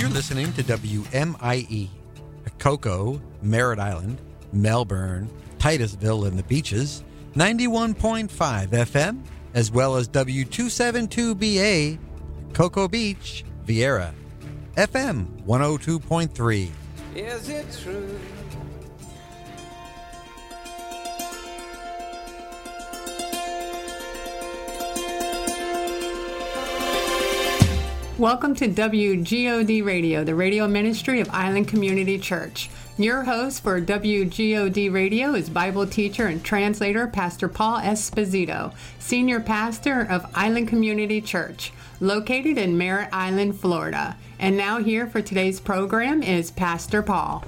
You're listening to WMIE, Cocoa, Merritt Island, Melbourne, Titusville, and the Beaches, 91.5 FM, as well as W272BA, Cocoa Beach, Vieira, FM 102.3. Is it true? Welcome to WGOD Radio, the radio ministry of Island Community Church. Your host for WGOD Radio is Bible teacher and translator Pastor Paul Esposito, senior pastor of Island Community Church, located in Merritt Island, Florida. And now here for today's program is Pastor Paul.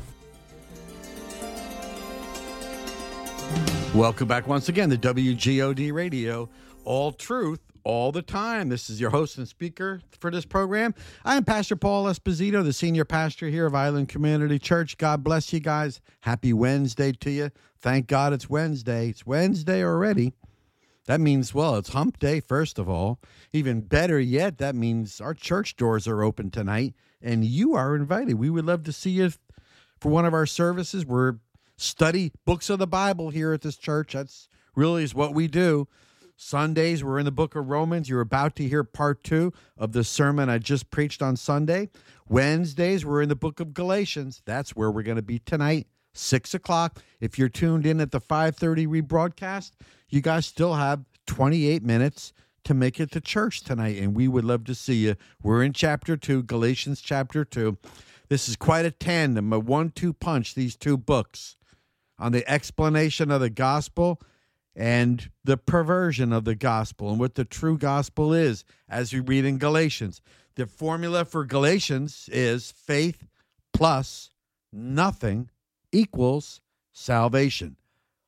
Welcome back once again to WGOD Radio, all truth, all the time. This is your host and speaker for this program. I am Pastor Paul Esposito, the senior pastor here of Island Community Church. God bless you guys. Happy Wednesday to you. Thank God it's Wednesday. It's Wednesday already. That means, well, it's hump day, first of all. Even better yet, that means our church doors are open tonight, and you are invited. We would love to see you for one of our services. We're study books of the Bible here at this church. That's really is what we do. Sundays, we're in the book of Romans. You're about to hear part 2 of the sermon I just preached on Sunday. Wednesdays, we're in the book of Galatians. That's where we're going to be tonight, 6 o'clock. If you're tuned in at the 5:30 rebroadcast, you guys still have 28 minutes to make it to church tonight, and we would love to see you. We're in chapter 2, Galatians chapter 2. This is quite a tandem, a 1-2 punch, these two books, on the explanation of the gospel and the perversion of the gospel and what the true gospel is, as we read in Galatians. The formula for Galatians is faith plus nothing equals salvation.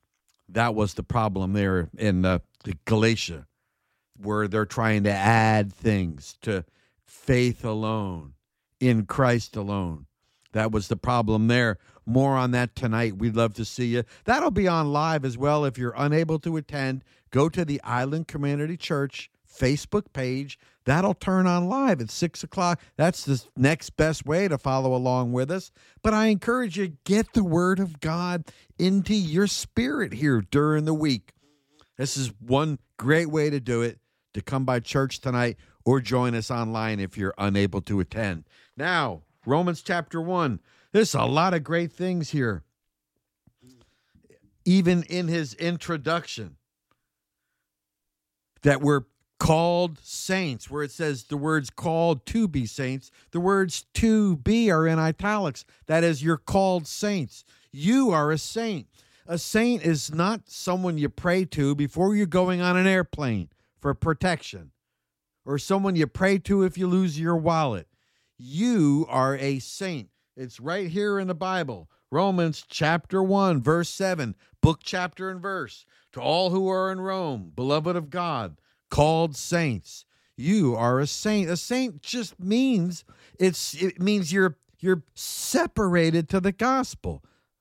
That was the problem there in the Galatia, where they're trying to add things to faith alone, in Christ alone. That was the problem there. More on that tonight. We'd love to see you. That'll be on live as well. If you're unable to attend, go to the Island Community Church Facebook page. That'll turn on live at 6 o'clock. That's the next best way to follow along with us. But I encourage you, get the Word of God into your spirit here during the week. This is one great way to do it, to come by church tonight or join us online if you're unable to attend. Now, Romans chapter 1. There's a lot of great things here. Even in his introduction, that we're called saints, where it says the words called to be saints, the words to be are in italics. That is, you're called saints. You are a saint. A saint is not someone you pray to before you're going on an airplane for protection, or someone you pray to if you lose your wallet. You are a saint. It's right here in the Bible. Romans chapter 1, verse 7, book, chapter, and verse. To all who are in Rome, beloved of God, called saints. You are a saint. A saint just means, it means you're separated to the gospel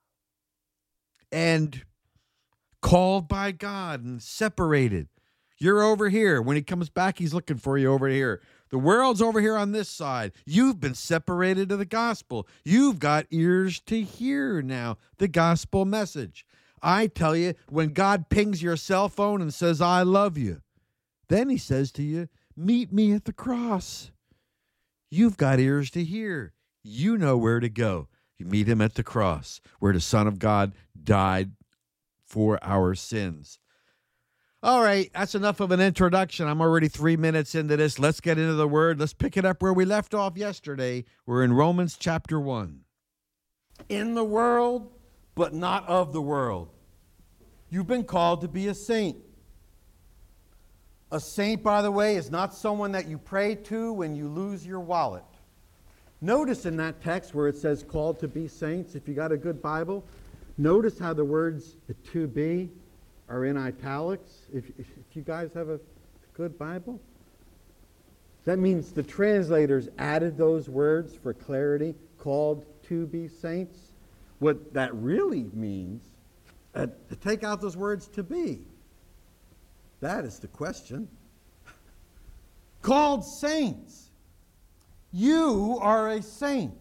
and called by God and separated. You're over here. When he comes back, he's looking for you over here. The world's over here on this side. You've been separated to the gospel. You've got ears to hear now the gospel message. I tell you, when God pings your cell phone and says, I love you, then he says to you, meet me at the cross. You've got ears to hear. You know where to go. You meet him at the cross, where the Son of God died for our sins. All right, that's enough of an introduction. I'm already 3 minutes into this. Let's get into the Word. Let's pick it up where we left off yesterday. We're in Romans chapter 1. In the world, but not of the world. You've been called to be a saint. A saint, by the way, is not someone that you pray to when you lose your wallet. Notice in that text where it says called to be saints, if you got a good Bible, notice how the words to be are in italics. If you guys have a good Bible, that means the translators added those words for clarity, called to be saints. What that really means, to take out those words to be, that is the question. Called saints. You are a saint.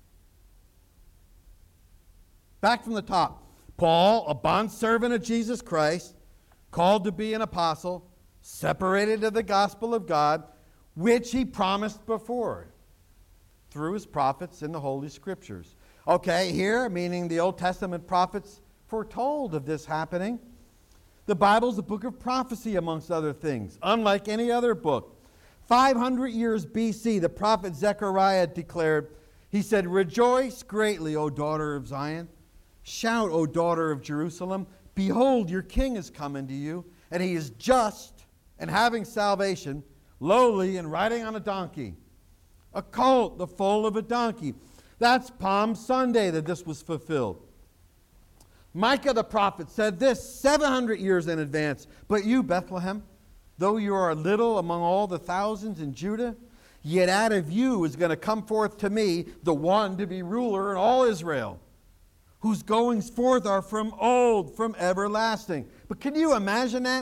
Back from the top. Paul, a bondservant of Jesus Christ, called to be an apostle, separated to the gospel of God, which he promised before through his prophets in the Holy Scriptures. Okay, here, meaning the Old Testament prophets foretold of this happening. The Bible's a book of prophecy, amongst other things, unlike any other book. 500 years BC, the prophet Zechariah declared, he said, "Rejoice greatly, O daughter of Zion. Shout, O daughter of Jerusalem. Behold, your king is coming to you, and he is just and having salvation, lowly and riding on a donkey, a colt, the foal of a donkey." That's Palm Sunday that this was fulfilled. Micah the prophet said this 700 years in advance. "But you, Bethlehem, though you are little among all the thousands in Judah, yet out of you is going to come forth to me the one to be ruler in all Israel, whose goings forth are from old, from everlasting." But can you imagine that?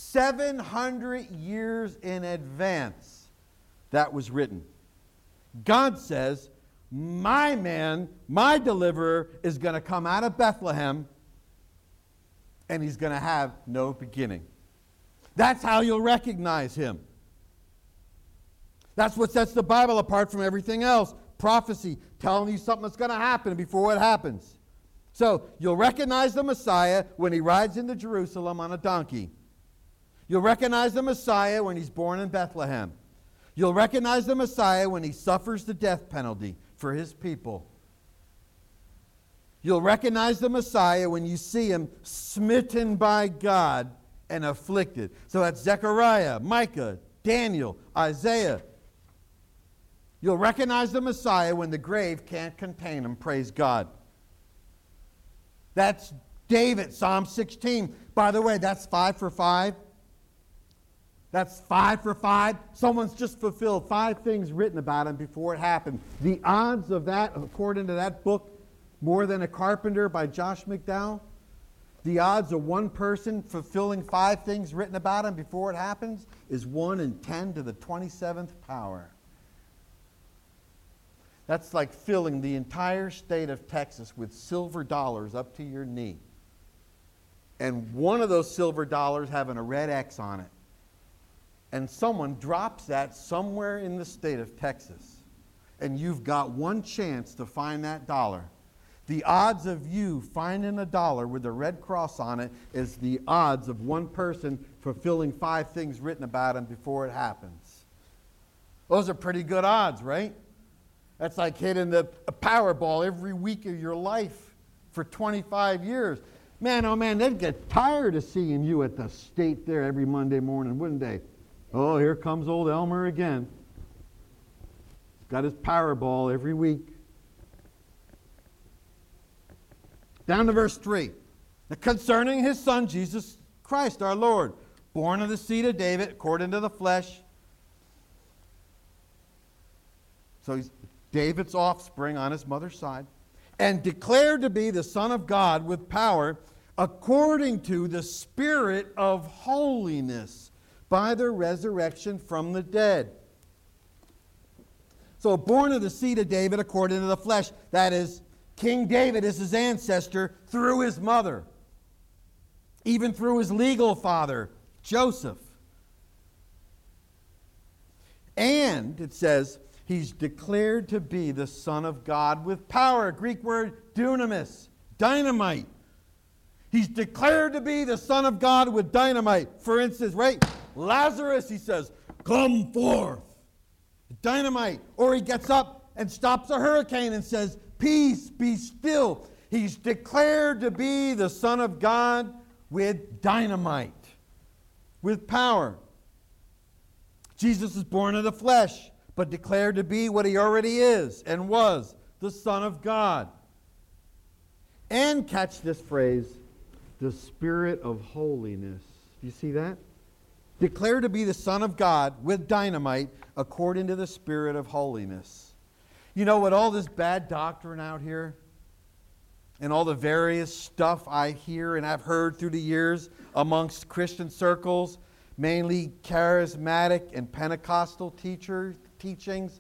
700 years in advance that was written. God says, my man, my deliverer, is going to come out of Bethlehem, and he's going to have no beginning. That's how you'll recognize him. That's what sets the Bible apart from everything else. Prophecy, telling you something that's going to happen before it happens. So, you'll recognize the Messiah when he rides into Jerusalem on a donkey. You'll recognize the Messiah when he's born in Bethlehem. You'll recognize the Messiah when he suffers the death penalty for his people. You'll recognize the Messiah when you see him smitten by God and afflicted. So that's Zechariah, Micah, Daniel, Isaiah. You'll recognize the Messiah when the grave can't contain him. Praise God. That's David, Psalm 16. By the way, that's 5 for 5. That's 5 for 5. Someone's just fulfilled 5 things written about him before it happened. The odds of that, according to that book, More Than a Carpenter by Josh McDowell, the odds of one person fulfilling 5 things written about him before it happens is 1 in 10 to the 27th power. That's like filling the entire state of Texas with silver dollars up to your knee. And one of those silver dollars having a red X on it. And someone drops that somewhere in the state of Texas. And you've got one chance to find that dollar. The odds of you finding a dollar with a red cross on it is the odds of one person fulfilling 5 things written about him before it happens. Those are pretty good odds, right? That's like hitting a Powerball every week of your life for 25 years. Man, oh man, they'd get tired of seeing you at the state there every Monday morning, wouldn't they? Oh, here comes old Elmer again. He's got his Powerball every week. Down to verse 3. Now, concerning his son, Jesus Christ, our Lord, born of the seed of David, according to the flesh. So he's David's offspring on his mother's side. And declared to be the Son of God with power, according to the Spirit of holiness, by the resurrection from the dead. So born of the seed of David according to the flesh. That is, King David is his ancestor through his mother. Even through his legal father, Joseph. And, it says, he's declared to be the Son of God with power. Greek word, dunamis, dynamite. He's declared to be the Son of God with dynamite. For instance, right? Lazarus, he says, come forth. Dynamite. Or he gets up and stops a hurricane and says, peace, be still. He's declared to be the Son of God with dynamite, with power. Jesus is born of the flesh, but declared to be what he already is and was, the Son of God. And catch this phrase, the Spirit of holiness. Do you see that? Declared to be the Son of God with dynamite according to the Spirit of holiness. You know what, all this bad doctrine out here and all the various stuff I hear and I've heard through the years amongst Christian circles, mainly charismatic and Pentecostal teachings,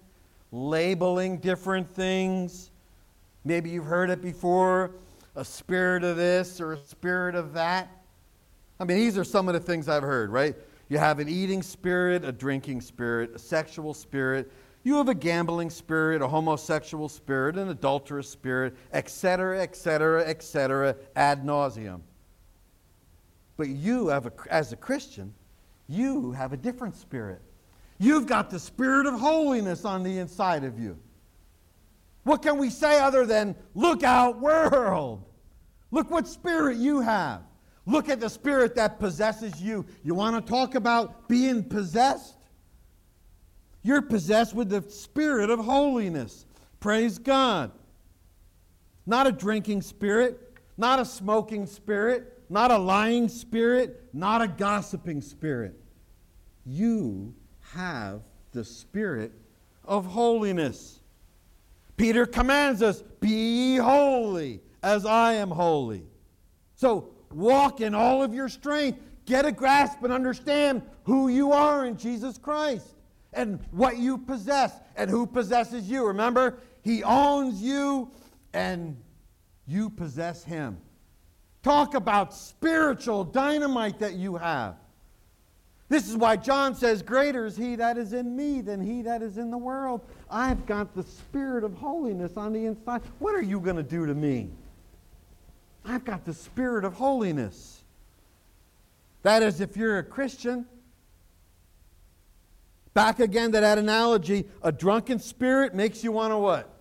labeling different things. Maybe you've heard it before, a spirit of this or a spirit of that. I mean, these are some of the things I've heard, right? You have an eating spirit, a drinking spirit, a sexual spirit. You have a gambling spirit, a homosexual spirit, an adulterous spirit, etc., etc., etc., ad nauseum. But you, as a Christian, you have a different spirit. You've got the spirit of holiness on the inside of you. What can we say other than, look out, world? Look what spirit you have. Look at the spirit that possesses you. You want to talk about being possessed? You're possessed with the spirit of holiness. Praise God. Not a drinking spirit, not a smoking spirit, not a lying spirit, not a gossiping spirit. You have the spirit of holiness. Peter commands us, be ye holy as I am holy. So walk in all of your strength. Get a grasp and understand who you are in Jesus Christ and what you possess and who possesses you. Remember, He owns you and you possess Him. Talk about spiritual dynamite that you have. This is why John says, greater is He that is in me than he that is in the world. I've got the spirit of holiness on the inside. What are you going to do to me? I've got the spirit of holiness. That is, if you're a Christian. Back again to that analogy, a drunken spirit makes you want to what?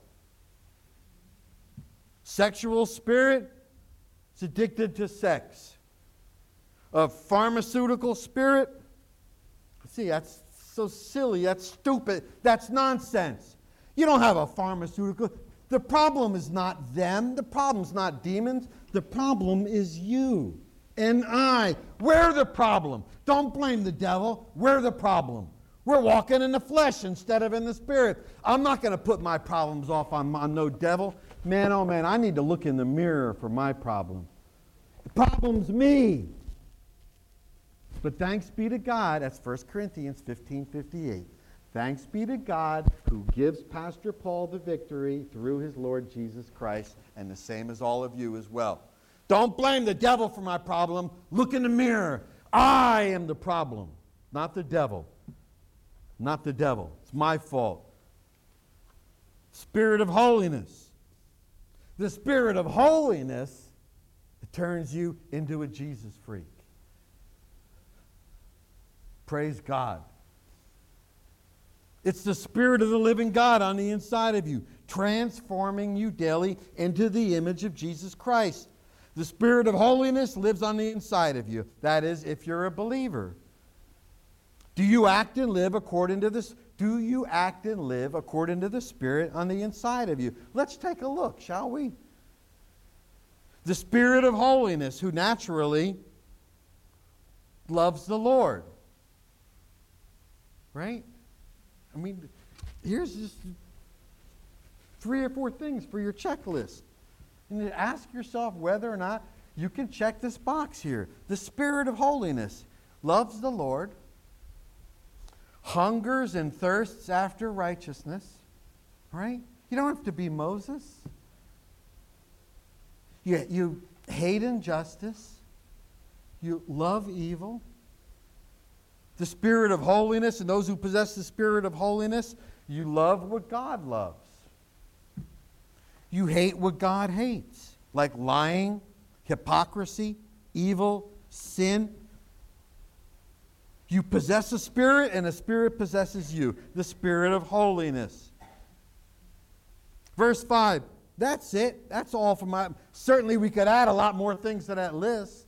Sexual spirit, it's addicted to sex. A pharmaceutical spirit, see, that's so silly, that's stupid, that's nonsense. You don't have a pharmaceutical. The problem is not them, the problem's not demons, the problem is you and I. We're the problem. Don't blame the devil, we're the problem. We're walking in the flesh instead of in the spirit. I'm not going to put my problems off on no devil. Man, oh man, I need to look in the mirror for my problem. The problem's me. But thanks be to God, that's 1 Corinthians 15:58. Thanks be to God who gives Pastor Paul the victory through his Lord Jesus Christ, and the same as all of you as well. Don't blame the devil for my problem. Look in the mirror. I am the problem, not the devil. Not the devil. It's my fault. Spirit of holiness. The spirit of holiness, it turns you into a Jesus freak. Praise God. It's the Spirit of the living God on the inside of you, transforming you daily into the image of Jesus Christ. The Spirit of holiness lives on the inside of you. That is, if you're a believer. Do you act and live according to this? Do you act and live according to the Spirit on the inside of you? Let's take a look, shall we? The Spirit of holiness, who naturally loves the Lord. Right? I mean, here's just 3 or 4 things for your checklist. And ask yourself whether or not you can check this box here. The Spirit of holiness loves the Lord, hungers and thirsts after righteousness. Right? You don't have to be Moses. You hate injustice. You love evil. The Spirit of holiness, and those who possess the Spirit of holiness, you love what God loves. You hate what God hates, like lying, hypocrisy, evil, sin. You possess a spirit, and a spirit possesses you, the Spirit of holiness. Verse 5, that's it. That's all from my... Certainly we could add a lot more things to that list.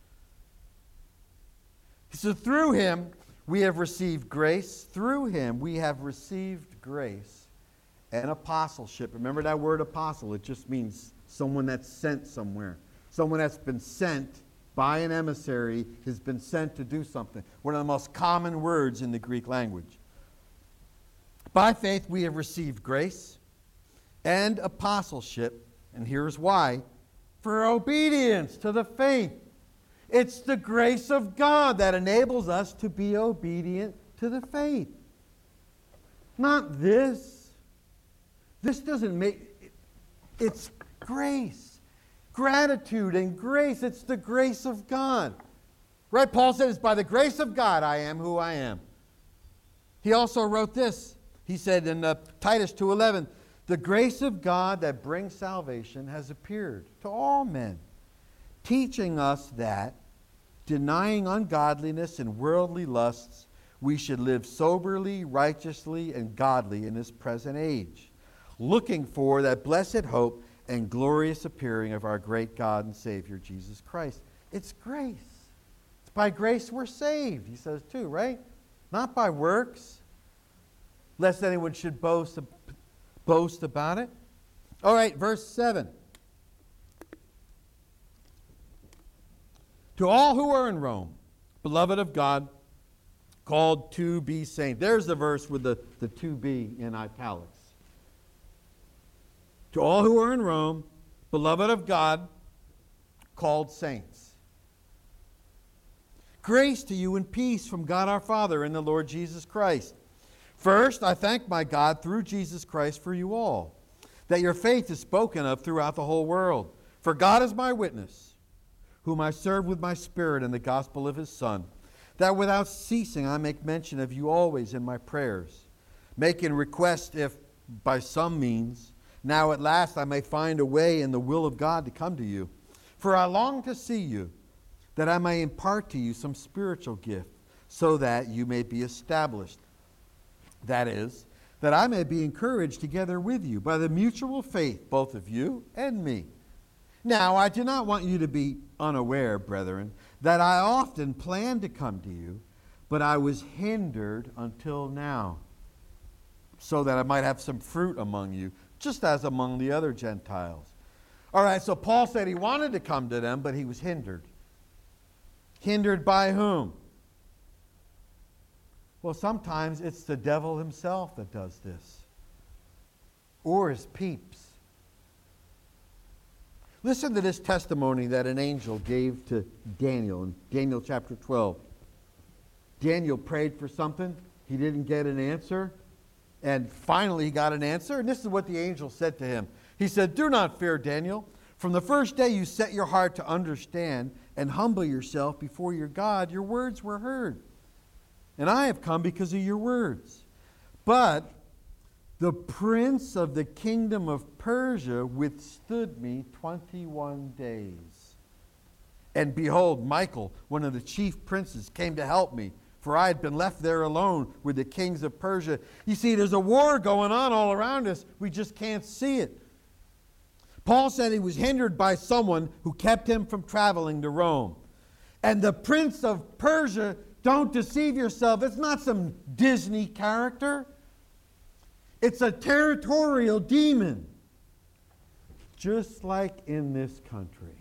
So through Him, we have received grace. Through Him, we have received grace and apostleship. Remember that word apostle? It just means someone that's sent somewhere. Someone that's been sent by an emissary, has been sent to do something. One of the most common words in the Greek language. By faith, we have received grace and apostleship. And here's why. For obedience to the faith. It's the grace of God that enables us to be obedient to the faith. Not this. This doesn't make, it's grace. Gratitude and grace. It's the grace of God. Right? Paul said, it's by the grace of God I am who I am. He also wrote this. He said in Titus 2:11, the grace of God that brings salvation has appeared to all men, teaching us that, denying ungodliness and worldly lusts, we should live soberly, righteously, and godly in this present age, looking for that blessed hope and glorious appearing of our great God and Savior, Jesus Christ. It's grace. It's by grace we're saved, he says too, right? Not by works, lest anyone should boast about it. All right, verse 7. To all who are in Rome, beloved of God, called to be saints. There's the verse with the to be in italics. To all who are in Rome, beloved of God, called saints. Grace to you and peace from God our Father and the Lord Jesus Christ. First, I thank my God through Jesus Christ for you all, that your faith is spoken of throughout the whole world. For God is my witness, whom I serve with my spirit in the gospel of his Son, that without ceasing I make mention of you always in my prayers, making request if by some means, now at last I may find a way in the will of God to come to you. For I long to see you, that I may impart to you some spiritual gift, so that you may be established. That is, that I may be encouraged together with you by the mutual faith, both of you and me. Now, I do not want you to be unaware, brethren, that I often planned to come to you, but I was hindered until now, so that I might have some fruit among you, just as among the other Gentiles. All right, so Paul said he wanted to come to them, but he was hindered. Hindered by whom? Well, sometimes it's the devil himself that does this, or his peeps. Listen to this testimony that an angel gave to Daniel in Daniel chapter 12. Daniel prayed for something. He didn't get an answer. And finally he got an answer. And this is what the angel said to him. He said, do not fear, Daniel. From the first day you set your heart to understand and humble yourself before your God, your words were heard. And I have come because of your words. But the prince of the kingdom of Persia withstood me 21 days. And behold, Michael, one of the chief princes, came to help me, for I had been left there alone with the kings of Persia. You see, there's a war going on all around us. We just can't see it. Paul said he was hindered by someone who kept him from traveling to Rome. And the prince of Persia, don't deceive yourself, it's not some Disney character. It's a territorial demon, just like in this country.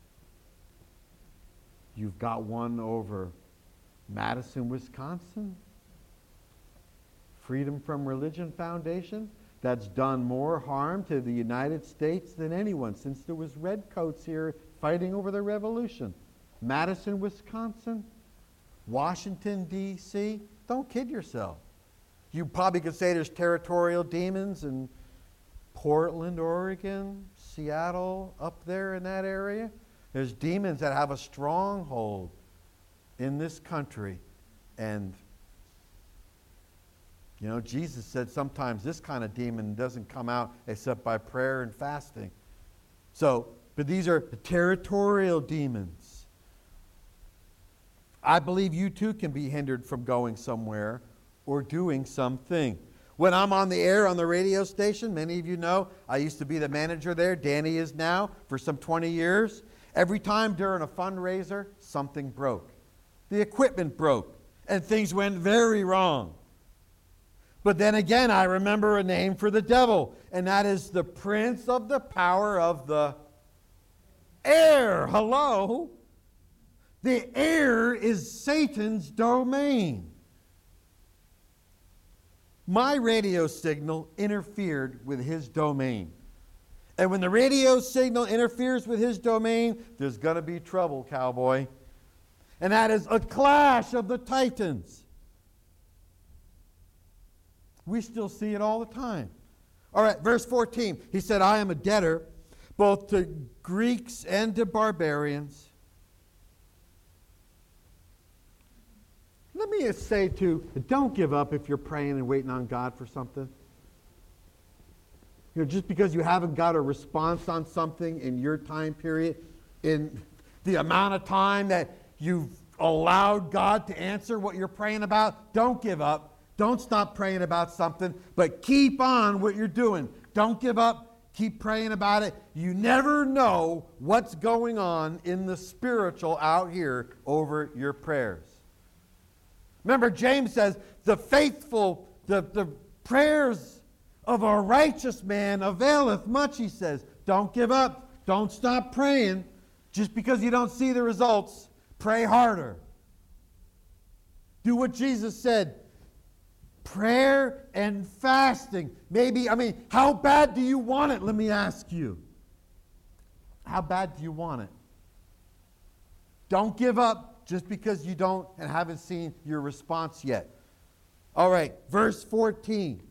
You've got one over Madison, Wisconsin, Freedom from Religion Foundation, that's done more harm to the United States than anyone since there was redcoats here fighting over the revolution. Madison, Wisconsin, Washington, D.C., don't kid yourself. You probably could say there's territorial demons in Portland, Oregon, Seattle, up there in that area. There's demons that have a stronghold in this country. And, you know, Jesus said sometimes this kind of demon doesn't come out except by prayer and fasting. So, but these are the territorial demons. I believe you too can be hindered from going somewhere or doing something. When I'm on the air on the radio station, many of you know, I used to be the manager there. Danny is now for some 20 years. Every time during a fundraiser, something broke. The equipment broke, and things went very wrong. But then again, I remember a name for the devil, and that is the prince of the power of the air. Hello? The air is Satan's domain. My radio signal interfered with his domain. And when the radio signal interferes with his domain, there's going to be trouble, cowboy. And that is a clash of the titans. We still see it all the time. All right, verse 14. He said, I am a debtor both to Greeks and to barbarians. Let me say too, don't give up if you're praying and waiting on God for something. Just because you haven't got a response on something in your time period, in the amount of time that you've allowed God to answer what you're praying about, don't give up. Don't stop praying about something, but keep on what you're doing. Don't give up. Keep praying about it. You never know what's going on in the spiritual out here over your prayers. Remember, James says, the prayers of a righteous man availeth much, he says. Don't give up. Don't stop praying. Just because you don't see the results, pray harder. Do what Jesus said. Prayer and fasting. How bad do you want it? Let me ask you. How bad do you want it? Don't give up just because you don't and haven't seen your response yet. All right, verse 14.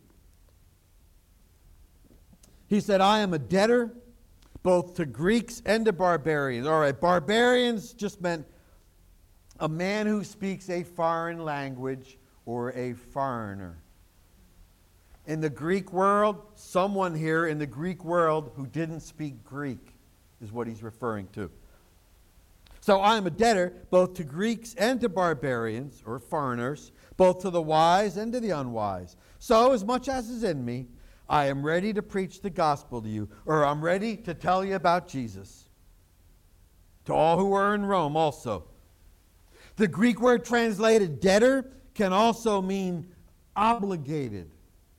He said, I am a debtor both to Greeks and to barbarians. All right, barbarians just meant a man who speaks a foreign language or a foreigner. In the Greek world, someone here in the Greek world who didn't speak Greek is what he's referring to. So I am a debtor both to Greeks and to barbarians or foreigners, both to the wise and to the unwise. So as much as is in me, I am ready to preach the gospel to you, or I'm ready to tell you about Jesus. To all who are in Rome also. The Greek word translated debtor can also mean obligated.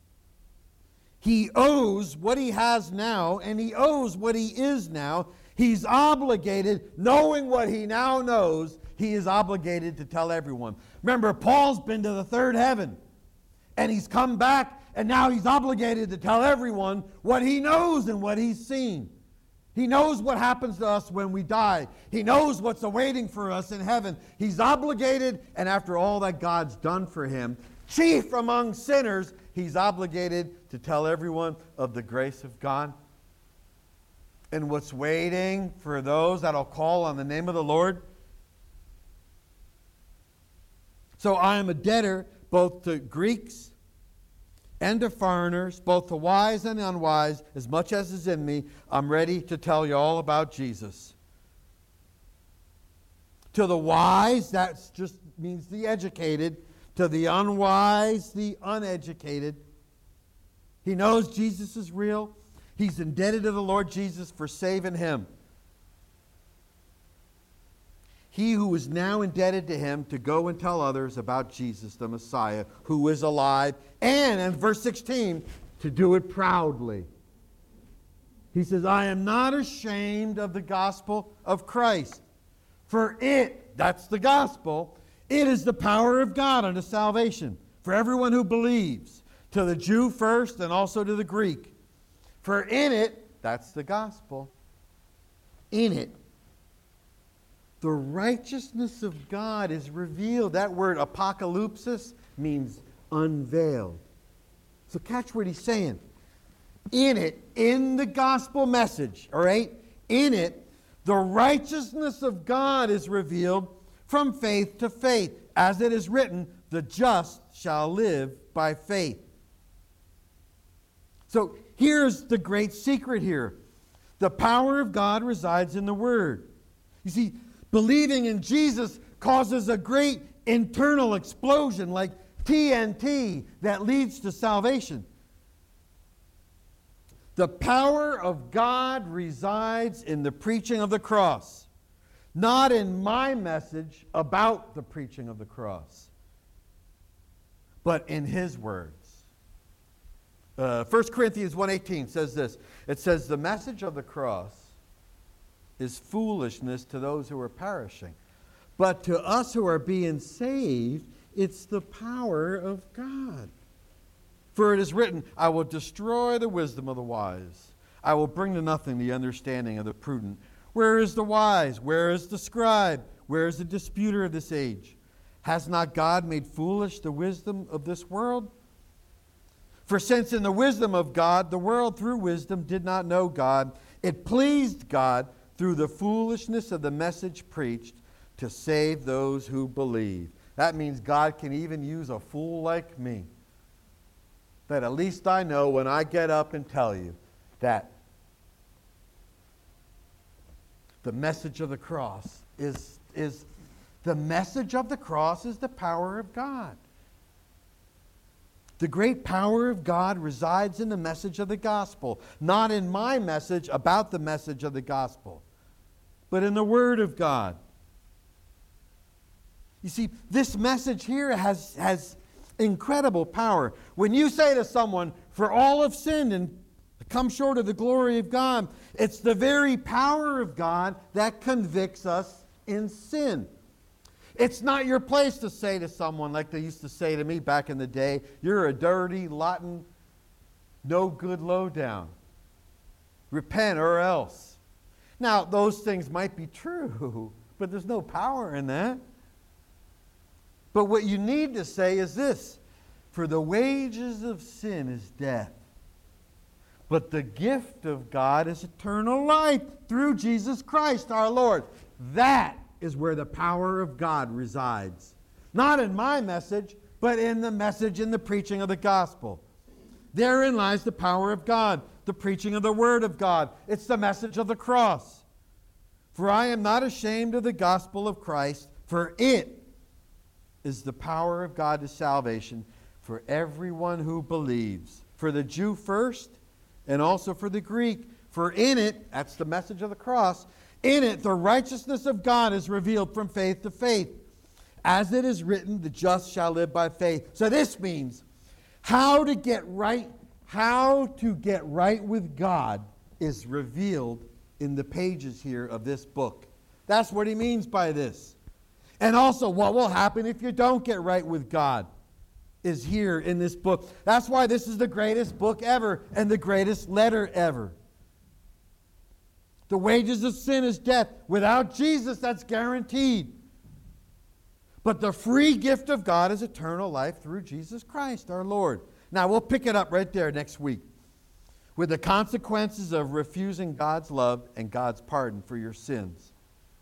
He owes what he has now, and he owes what he is now. He's obligated, knowing what he now knows, he is obligated to tell everyone. Remember, Paul's been to the third heaven, and he's come back, and now he's obligated to tell everyone what he knows and what he's seen. He knows what happens to us when we die. He knows what's awaiting for us in heaven. He's obligated, and after all that God's done for him, chief among sinners, he's obligated to tell everyone of the grace of God and what's waiting for those that'll call on the name of the Lord. So I am a debtor both to Greeks and to foreigners, both to wise and unwise, as much as is in me. I'm ready to tell you all about Jesus. To the wise, that just means the educated. To the unwise, the uneducated. He knows Jesus is real. He's indebted to the Lord Jesus for saving him. He who is now indebted to him to go and tell others about Jesus, the Messiah, who is alive, and in verse 16, to do it proudly. He says, I am not ashamed of the gospel of Christ, for it, that's the gospel, it is the power of God unto salvation for everyone who believes, to the Jew first and also to the Greek. For in it, that's the gospel, in it, the righteousness of God is revealed. That word apocalypsis means unveiled. So catch what he's saying. In it, in the gospel message, all right? In it, the righteousness of God is revealed from faith to faith. As it is written, the just shall live by faith. So here's the great secret here. The power of God resides in the Word. You see, believing in Jesus causes a great internal explosion like TNT that leads to salvation. The power of God resides in the preaching of the cross, not in my message about the preaching of the cross, but in His words. 1 Corinthians 1:18 says this. It says, the message of the cross is foolishness to those who are perishing. But to us who are being saved, it's the power of God. For it is written, I will destroy the wisdom of the wise. I will bring to nothing the understanding of the prudent. Where is the wise? Where is the scribe? Where is the disputer of this age? Has not God made foolish the wisdom of this world? For since in the wisdom of God, the world through wisdom did not know God, it pleased God through the foolishness of the message preached to save those who believe. That means God can even use a fool like me. That at least I know when I get up and tell you that the message of the cross is the message of the cross is the power of God. The great power of God resides in the message of the gospel, not in my message about the message of the gospel, but in the Word of God. You see, this message here has incredible power. When you say to someone, for all have sinned and come short of the glory of God, it's the very power of God that convicts us in sin. It's not your place to say to someone, like they used to say to me back in the day, you're a dirty, rotten, no good lowdown. Repent or else. Now, those things might be true, but there's no power in that. But what you need to say is this: for the wages of sin is death, but the gift of God is eternal life through Jesus Christ our Lord. That is where the power of God resides. Not in my message, but in the message and the preaching of the gospel. Therein lies the power of God, the preaching of the Word of God. It's the message of the cross. For I am not ashamed of the gospel of Christ, for it is the power of God to salvation for everyone who believes, for the Jew first, and also for the Greek. For in it, that's the message of the cross, in it the righteousness of God is revealed from faith to faith. As it is written, the just shall live by faith. So this means how to get right with God is revealed in the pages here of this book. That's what he means by this. And also what will happen if you don't get right with God is here in this book. That's why this is the greatest book ever and the greatest letter ever. The wages of sin is death. Without Jesus, that's guaranteed. But the free gift of God is eternal life through Jesus Christ our Lord. Now, we'll pick it up right there next week with the consequences of refusing God's love and God's pardon for your sins.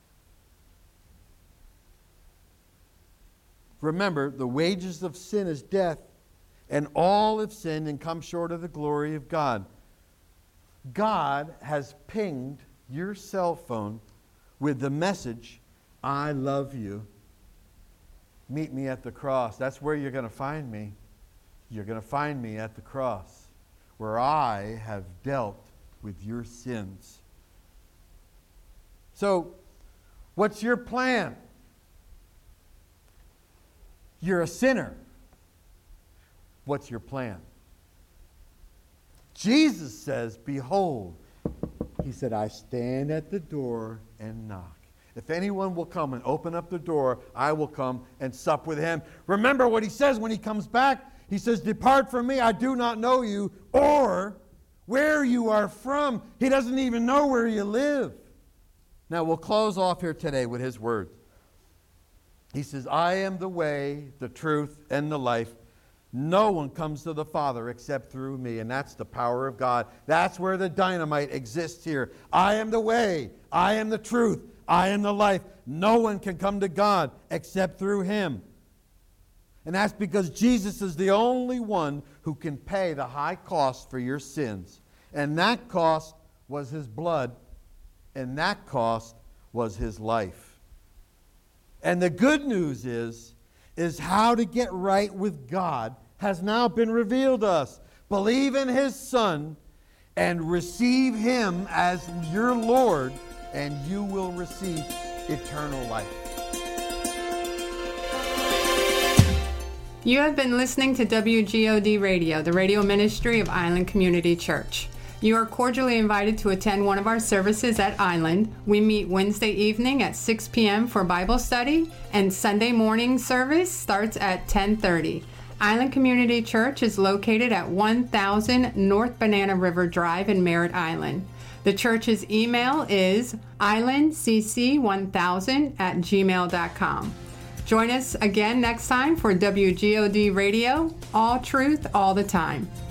Remember, the wages of sin is death, and all have sinned and come short of the glory of God. God has pinged your cell phone with the message, I love you. Meet me at the cross. That's where you're going to find me. You're going to find me at the cross, where I have dealt with your sins. So, what's your plan? You're a sinner. What's your plan? Jesus says, behold, he said, I stand at the door and knock. If anyone will come and open up the door, I will come and sup with him. Remember what he says when he comes back? He says, depart from me, I do not know you, or where you are from. He doesn't even know where you live. Now we'll close off here today with his words. He says, I am the way, the truth, and the life. No one comes to the Father except through me, and that's the power of God. That's where the dynamite exists here. I am the way, I am the truth, I am the life. No one can come to God except through him. And that's because Jesus is the only one who can pay the high cost for your sins. And that cost was his blood, and that cost was his life. And the good news is how to get right with God has now been revealed to us. Believe in his Son and receive him as your Lord, and you will receive eternal life. You have been listening to WGOD Radio, the radio ministry of Island Community Church. You are cordially invited to attend one of our services at Island. We meet Wednesday evening at 6 p.m. for Bible study, and Sunday morning service starts at 10:30. Island Community Church is located at 1000 North Banana River Drive in Merritt Island. The church's email is islandcc1000@gmail.com. Join us again next time for WGOD Radio, all truth, all the time.